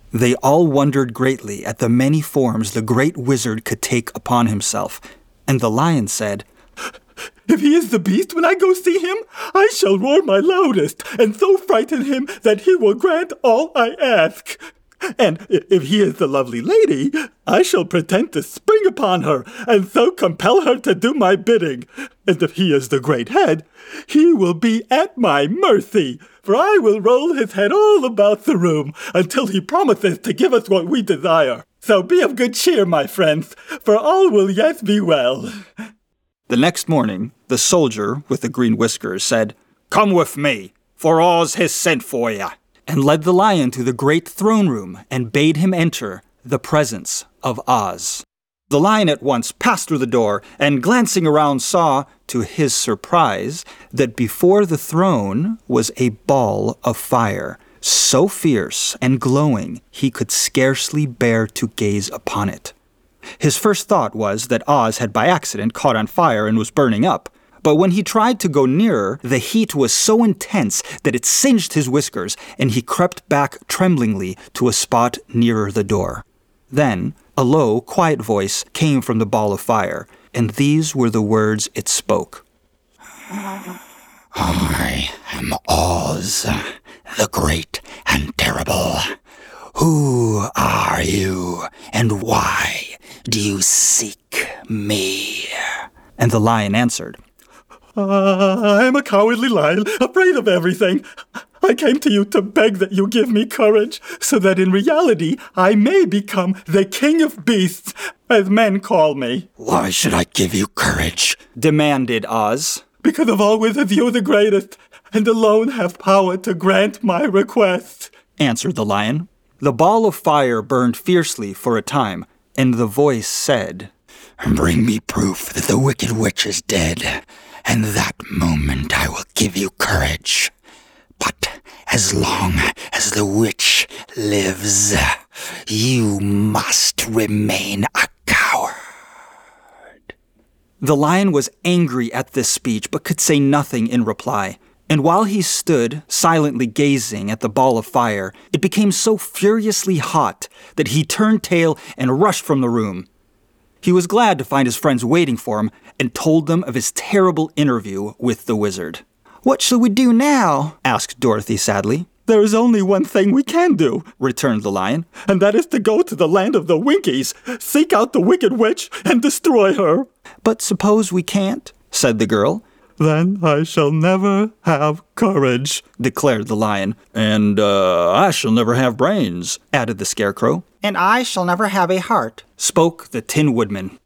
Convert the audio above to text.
They all wondered greatly at the many forms the great wizard could take upon himself. And the lion said, "If he is the beast when I go see him, I shall roar my loudest, and so frighten him that he will grant all I ask. And if he is the lovely lady, I shall pretend to spring upon her, and so compel her to do my bidding. And if he is the great head, he will be at my mercy, for I will roll his head all about the room until he promises to give us what we desire. So be of good cheer, my friends, for all will yet be well." The next morning, the soldier with the green whiskers said, "Come with me, for Oz has sent for you," and led the lion to the great throne room and bade him enter the presence of Oz. The lion at once passed through the door and, glancing around, saw, to his surprise, that before the throne was a ball of fire, so fierce and glowing he could scarcely bear to gaze upon it. His first thought was that Oz had by accident caught on fire and was burning up. But when he tried to go nearer, the heat was so intense that it singed his whiskers, and he crept back tremblingly to a spot nearer the door. Then a low, quiet voice came from the ball of fire, and these were the words it spoke. "I am Oz, the great and terrible. Who are you, and why do you seek me?" And the lion answered, "I am a cowardly lion, afraid of everything. I came to you to beg that you give me courage, so that in reality I may become the king of beasts, as men call me." "Why should I give you courage?" demanded Oz. "Because of all wizards you are the greatest, and alone have power to grant my request," answered the lion. The ball of fire burned fiercely for a time, and the voice said, "Bring me proof that the wicked witch is dead, and that moment I will give you courage. But as long as the witch lives, you must remain a coward." The lion was angry at this speech, but could say nothing in reply. And while he stood silently gazing at the ball of fire, it became so furiously hot that he turned tail and rushed from the room. He was glad to find his friends waiting for him and told them of his terrible interview with the wizard. "What shall we do now?" asked Dorothy sadly. "There is only one thing we can do," returned the lion, "and that is to go to the land of the Winkies, seek out the wicked witch, and destroy her." "But suppose we can't?" said the girl. "Then I shall never have courage," declared the lion. "And I shall never have brains," added the scarecrow. "And I shall never have a heart," spoke the Tin Woodman.